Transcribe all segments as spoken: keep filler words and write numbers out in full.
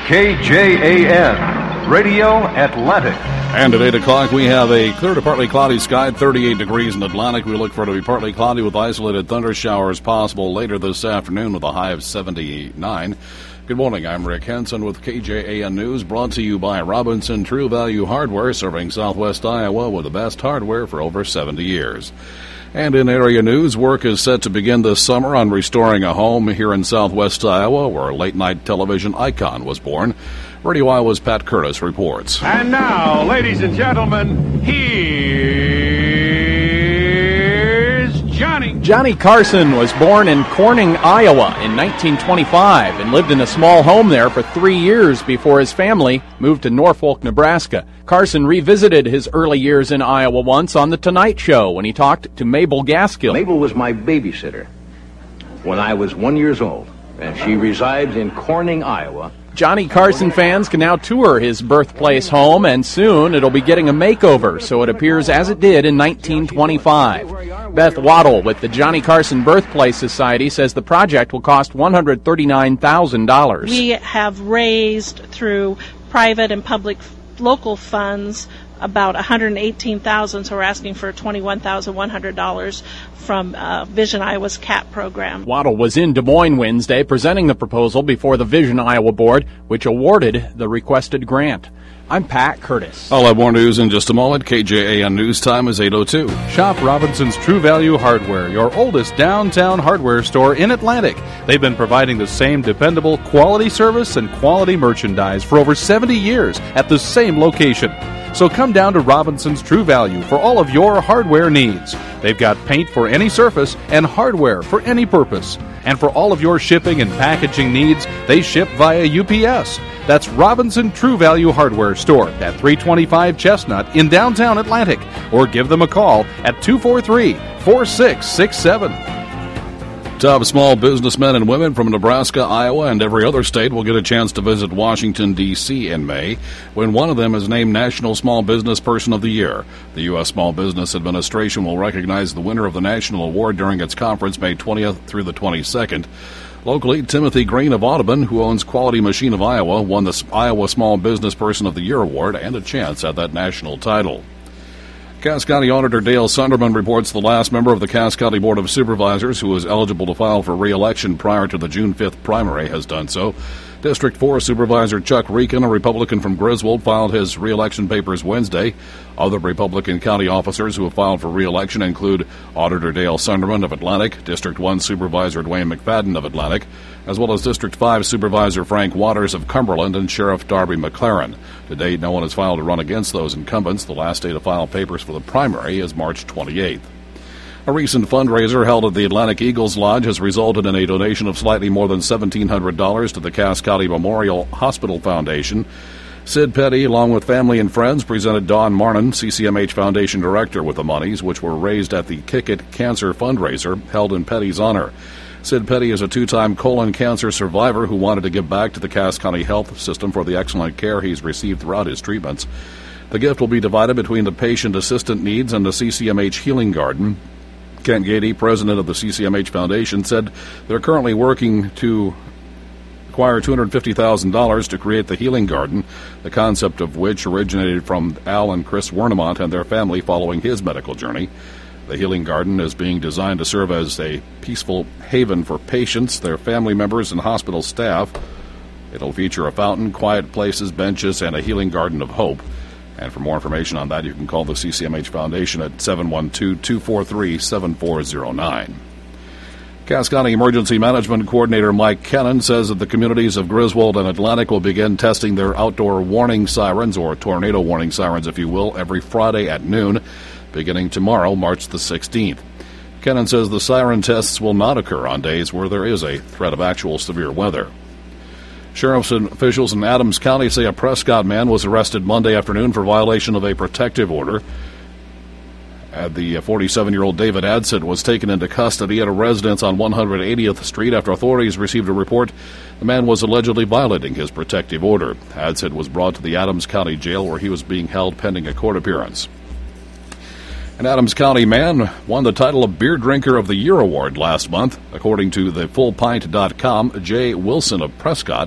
K J A N, Radio Atlantic. And at eight o'clock, we have a clear to partly cloudy sky, thirty-eight degrees in Atlantic. We look for it to be partly cloudy with isolated thunder showers possible later this afternoon with a high of seventy-nine. Good morning, I'm Rick Henson with K J A N News, brought to you by Robinson True Value Hardware, serving Southwest Iowa with the best hardware for over seventy years. And in area news, work is set to begin this summer on restoring a home here in Southwest Iowa where a late-night television icon was born. Radio Iowa's Pat Curtis reports. And now, ladies and gentlemen, here's Johnny. Johnny Carson was born in Corning, Iowa in nineteen twenty-five and lived in a small home there for three years before his family moved to Norfolk, Nebraska. Carson revisited his early years in Iowa once on The Tonight Show when he talked to Mabel Gaskill. Mabel was my babysitter when I was one years old, and she resides in Corning, Iowa. Johnny Carson fans can now tour his birthplace home, and soon it'll be getting a makeover, so it appears as it did in nineteen twenty-five. Beth Waddle with the Johnny Carson Birthplace Society says the project will cost one hundred thirty-nine thousand dollars. We have raised through private and public local funds about one hundred eighteen thousand dollars, so we're asking for twenty-one thousand one hundred dollars from uh, Vision Iowa's C A P program. Waddle was in Des Moines Wednesday presenting the proposal before the Vision Iowa Board, which awarded the requested grant. I'm Pat Curtis. I'll have more news in just a moment. K J A N News Time is eight oh two. Shop Robinson's True Value Hardware, your oldest downtown hardware store in Atlantic. They've been providing the same dependable quality service and quality merchandise for over seventy years at the same location. So come down to Robinson's True Value for all of your hardware needs. They've got paint for any surface and hardware for any purpose. And for all of your shipping and packaging needs, they ship via U P S. That's Robinson True Value Hardware Store at three twenty-five Chestnut in downtown Atlantic. Or give them a call at two four three, four six six seven. Top small businessmen and women from Nebraska, Iowa, and every other state will get a chance to visit Washington, D C in May, when one of them is named National Small Business Person of the Year. The U S Small Business Administration will recognize the winner of the national award during its conference May twentieth through the twenty-second. Locally, Timothy Green of Audubon, who owns Quality Machine of Iowa, won the Iowa Small Business Person of the Year award and a chance at that national title. Cass County Auditor Dale Sunderman reports the last member of the Cass County Board of Supervisors who is eligible to file for re-election prior to the June fifth primary has done so. District four Supervisor Chuck Reekin, a Republican from Griswold, filed his re-election papers Wednesday. Other Republican county officers who have filed for re-election include Auditor Dale Sunderman of Atlantic, District one Supervisor Dwayne McFadden of Atlantic, as well as District five Supervisor Frank Waters of Cumberland and Sheriff Darby McLaren. To date, no one has filed to run against those incumbents. The last day to file papers for the primary is March twenty-eighth. A recent fundraiser held at the Atlantic Eagles Lodge has resulted in a donation of slightly more than seventeen hundred dollars to the Cass County Memorial Hospital Foundation. Sid Petty, along with family and friends, presented Dawn Marnin, C C M H Foundation Director, with the monies, which were raised at the Kick It Cancer fundraiser held in Petty's honor. Sid Petty is a two-time colon cancer survivor who wanted to give back to the Cass County health system for the excellent care he's received throughout his treatments. The gift will be divided between the patient assistant needs and the C C M H Healing Garden. Kent Gady, president of the C C M H Foundation, said they're currently working to acquire two hundred fifty thousand dollars to create the Healing Garden, the concept of which originated from Al and Chris Wernemont and their family following his medical journey. The Healing Garden is being designed to serve as a peaceful haven for patients, their family members, and hospital staff. It'll feature a fountain, quiet places, benches, and a healing garden of hope. And for more information on that, you can call the C C M H Foundation at seven one two, two four three, seven four zero nine. Cass County Emergency Management Coordinator Mike Kennan says that the communities of Griswold and Atlantic will begin testing their outdoor warning sirens, or tornado warning sirens, if you will, every Friday at noon, beginning tomorrow, March the sixteenth. Kennan says the siren tests will not occur on days where there is a threat of actual severe weather. Sheriff's officials in Adams County say a Prescott man was arrested Monday afternoon for violation of a protective order. Uh, the forty-seven-year-old David Adsit was taken into custody at a residence on one hundred eightieth Street after authorities received a report the man was allegedly violating his protective order. Adsit was brought to the Adams County Jail where he was being held pending a court appearance. An Adams County man won the title of Beer Drinker of the Year award last month. According to the full pint dot com, Jay Wilson of Prescott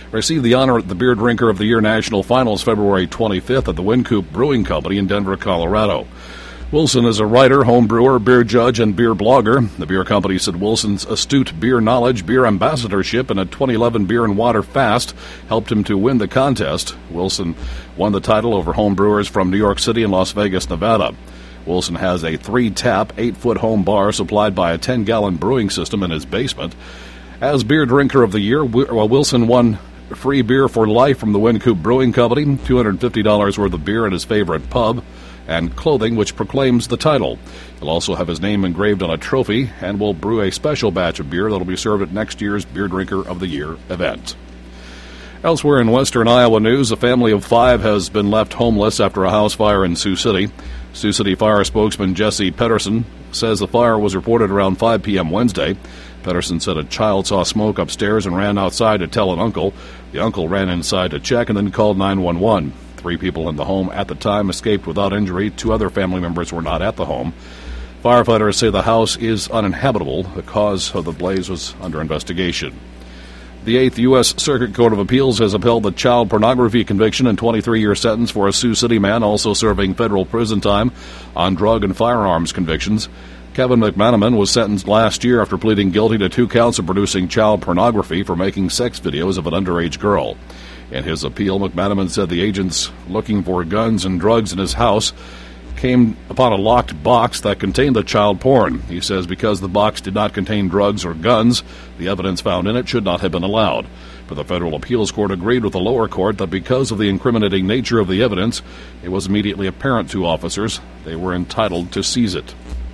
received the honor at the Beer Drinker of the Year National Finals February twenty-fifth at the Wynkoop Brewing Company in Denver, Colorado. Wilson is a writer, home brewer, beer judge, and beer blogger. The beer company said Wilson's astute beer knowledge, beer ambassadorship, and a twenty eleven Beer and Water Fast helped him to win the contest. Wilson won the title over home brewers from New York City and Las Vegas, Nevada. Wilson has a three-tap, eight-foot home bar supplied by a ten-gallon brewing system in his basement. As Beer Drinker of the Year, Wilson won free beer for life from the Wynkoop Brewing Company, two hundred fifty dollars worth of beer at his favorite pub, and clothing which proclaims the title. He'll also have his name engraved on a trophy and will brew a special batch of beer that will be served at next year's Beer Drinker of the Year event. Elsewhere in western Iowa news, a family of five has been left homeless after a house fire in Sioux City. Sioux City Fire spokesman Jesse Pedersen says the fire was reported around five p.m. Wednesday. Pedersen said a child saw smoke upstairs and ran outside to tell an uncle. The uncle ran inside to check and then called nine one one. Three people in the home at the time escaped without injury. Two other family members were not at the home. Firefighters say the house is uninhabitable. The cause of the blaze was under investigation. The Eighth U S Circuit Court of Appeals has upheld the child pornography conviction and twenty-three-year sentence for a Sioux City man also serving federal prison time on drug and firearms convictions. Kevin McManaman was sentenced last year after pleading guilty to two counts of producing child pornography for making sex videos of an underage girl. In his appeal, McManaman said the agents looking for guns and drugs in his house came upon a locked box that contained the child porn. He says because the box did not contain drugs or guns, the evidence found in it should not have been allowed. But the federal appeals court agreed with the lower court that because of the incriminating nature of the evidence, it was immediately apparent to officers they were entitled to seize it.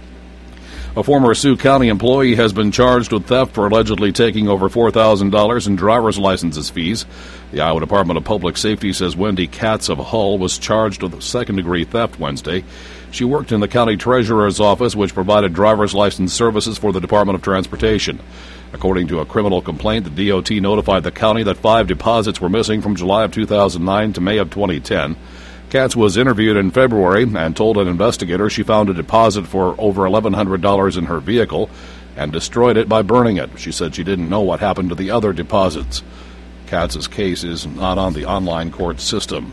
A former Sioux County employee has been charged with theft for allegedly taking over four thousand dollars in driver's licenses fees. The Iowa Department of Public Safety says Wendy Katz of Hull was charged with second-degree theft Wednesday. She worked in the county treasurer's office, which provided driver's license services for the Department of Transportation. According to a criminal complaint, the D O T notified the county that five deposits were missing from July of two thousand nine to May of twenty ten. Katz was interviewed in February and told an investigator she found a deposit for over eleven hundred dollars in her vehicle and destroyed it by burning it. She said she didn't know what happened to the other deposits. Katz's case is not on the online court system.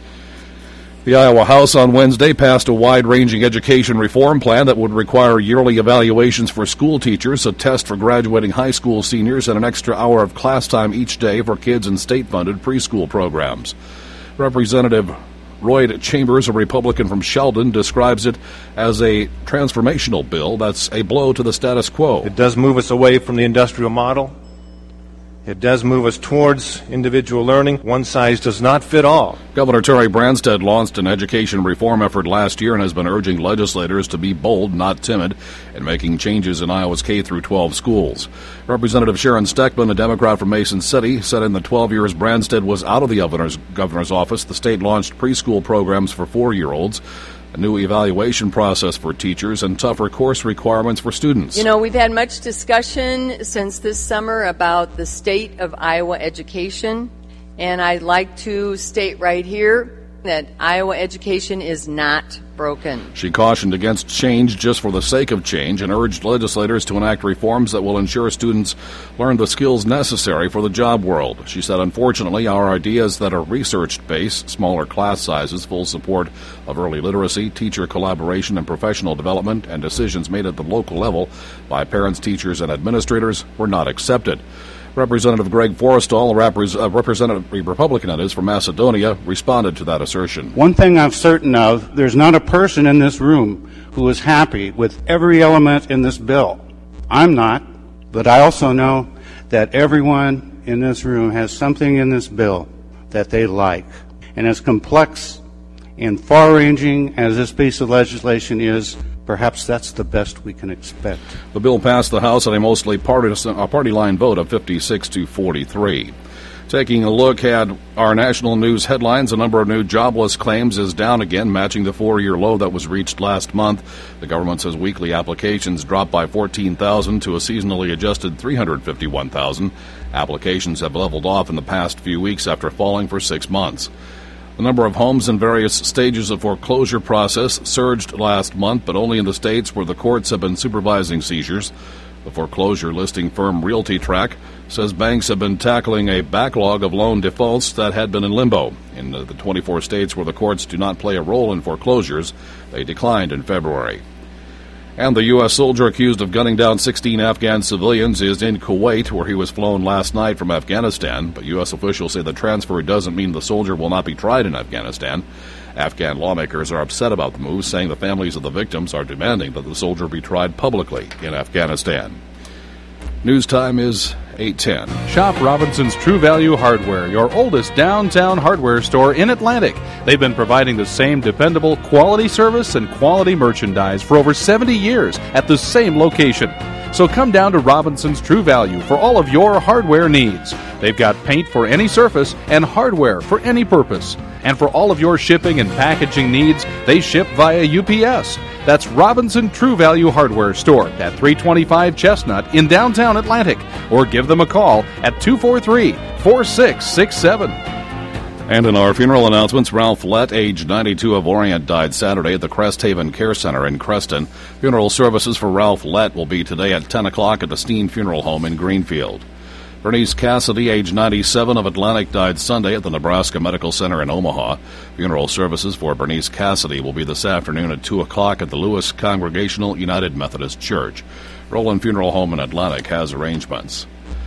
The Iowa House on Wednesday passed a wide-ranging education reform plan that would require yearly evaluations for school teachers, a test for graduating high school seniors, and an extra hour of class time each day for kids in state-funded preschool programs. Representative Royd Chambers, a Republican from Sheldon, describes it as a transformational bill that's a blow to the status quo. It does move us away from the industrial model. It does move us towards individual learning. One size does not fit all. Governor Terry Branstad launched an education reform effort last year and has been urging legislators to be bold, not timid, in making changes in Iowa's K through twelve schools. Representative Sharon Steckman, a Democrat from Mason City, said in the twelve years Branstad was out of the governor's, governor's office, the state launched preschool programs for four-year-olds, a new evaluation process for teachers, and tougher course requirements for students. You know, we've had much discussion since this summer about the state of Iowa education, and I'd like to state right here that Iowa education is not broken. She cautioned against change just for the sake of change and urged legislators to enact reforms that will ensure students learn the skills necessary for the job world. She said, unfortunately, our ideas that are research-based, smaller class sizes, full support of early literacy, teacher collaboration and professional development, and decisions made at the local level by parents, teachers, and administrators were not accepted. Representative Greg Forrestal, a representative Republican that is from Macedonia, responded to that assertion. One thing I'm certain of, there's not a person in this room who is happy with every element in this bill. I'm not, but I also know that everyone in this room has something in this bill that they like. And as complex and far-ranging as this piece of legislation is, perhaps that's the best we can expect. The bill passed the House on a mostly partisan, a party line vote of fifty-six to forty-three. Taking a look at our national news headlines, the number of new jobless claims is down again, matching the four-year low that was reached last month. The government says weekly applications dropped by fourteen thousand to a seasonally adjusted three hundred fifty-one thousand. Applications have leveled off in the past few weeks after falling for six months. The number of homes in various stages of foreclosure process surged last month, but only in the states where the courts have been supervising seizures. The foreclosure listing firm Realty Track says banks have been tackling a backlog of loan defaults that had been in limbo. In the twenty-four states where the courts do not play a role in foreclosures, they declined in February. And the U S soldier accused of gunning down sixteen Afghan civilians is in Kuwait, where he was flown last night from Afghanistan. But U S officials say the transfer doesn't mean the soldier will not be tried in Afghanistan. Afghan lawmakers are upset about the move, saying the families of the victims are demanding that the soldier be tried publicly in Afghanistan. News time is eight ten. Shop Robinson's True Value Hardware, your oldest downtown hardware store in Atlantic. They've been providing the same dependable quality service and quality merchandise for over seventy years at the same location. So come down to Robinson's True Value for all of your hardware needs. They've got paint for any surface and hardware for any purpose. And for all of your shipping and packaging needs, they ship via U P S. That's Robinson True Value Hardware Store at three twenty-five Chestnut in downtown Atlantic. Or give them a call at two four three, four six six seven. And in our funeral announcements, Ralph Lett, age ninety-two, of Orient, died Saturday at the Crest Haven Care Center in Creston. Funeral services for Ralph Lett will be today at ten o'clock at the Steen Funeral Home in Greenfield. Bernice Cassidy, age ninety-seven, of Atlantic, died Sunday at the Nebraska Medical Center in Omaha. Funeral services for Bernice Cassidy will be this afternoon at two o'clock at the Lewis Congregational United Methodist Church. Roland Funeral Home in Atlantic has arrangements.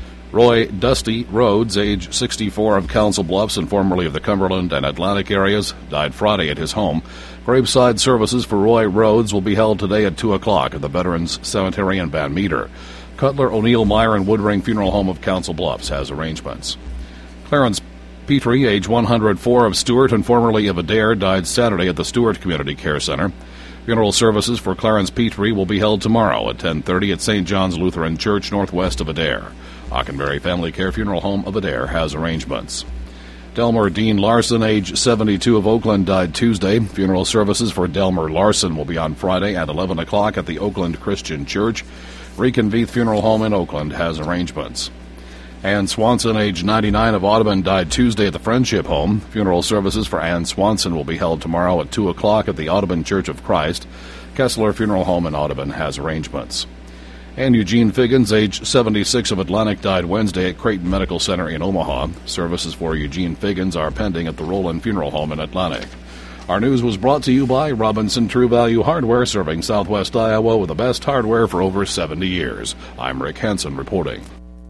Roy Dusty Rhodes, age sixty-four, of Council Bluffs and formerly of the Cumberland and Atlantic areas, died Friday at his home. Graveside services for Roy Rhodes will be held today at two o'clock at the Veterans Cemetery in Van Meter. Cutler, O'Neill, Meyer, and Woodring Funeral Home of Council Bluffs has arrangements. Clarence Petrie, age one hundred four, of Stewart and formerly of Adair, died Saturday at the Stewart Community Care Center. Funeral services for Clarence Petrie will be held tomorrow at ten thirty at Saint John's Lutheran Church, northwest of Adair. Hockenberry Family Care Funeral Home of Adair has arrangements. Delmer Dean Larson, age seventy-two, of Oakland, died Tuesday. Funeral services for Delmer Larson will be on Friday at eleven o'clock at the Oakland Christian Church. Reconveith Funeral Home in Oakland has arrangements. Ann Swanson, age ninety-nine, of Audubon, died Tuesday at the Friendship Home. Funeral services for Ann Swanson will be held tomorrow at two o'clock at the Audubon Church of Christ. Kessler Funeral Home in Audubon has arrangements. And Eugene Figgins, age seventy-six, of Atlantic, died Wednesday at Creighton Medical Center in Omaha. Services for Eugene Figgins are pending at the Roland Funeral Home in Atlantic. Our news was brought to you by Robinson True Value Hardware, serving southwest Iowa with the best hardware for over seventy years. I'm Rick Hansen reporting.